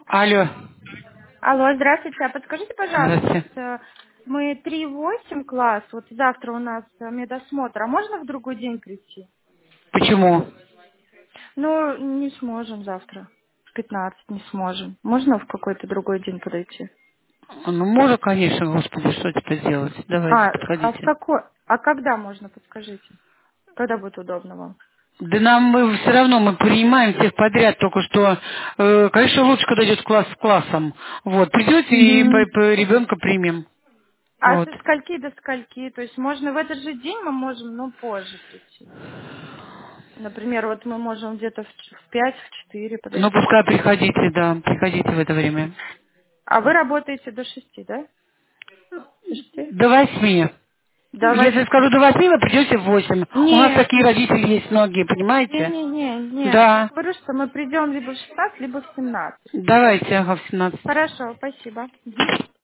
Алло. Алло, здравствуйте. А подскажите, Здравствуйте. пожалуйста, мы 3-8 класс, вот завтра у нас медосмотр, а можно в другой день прийти? Почему? Ну, не сможем завтра. В 15 не сможем. Можно в какой-то другой день подойти? Ну, можно, конечно, господи, что теперь делать? Давайте, А в подходите. какой? А когда можно, подскажите? Когда будет удобно вам? Да нам мы все равно мы принимаем всех подряд, только что, конечно, лучше, когда идет класс с классом. Вот, придете и Мгм. ребенка примем. А Вот. со скольки до скольки? То есть можно в этот же день, мы можем, ну, позже прийти. Например, вот мы можем где-то в 5, в 4 Ну, подойти. пускай приходите, да, приходите в это время. А вы работаете до 6, да? До 6? До 8. До Если 8. скажу до 8, вы придете в 8. У нас Нет, такие родители есть многие, понимаете? не. Я Да. говорю, что мы придем либо в 16, либо в 17. Давайте, ага, в 17. Хорошо, спасибо. Мгм.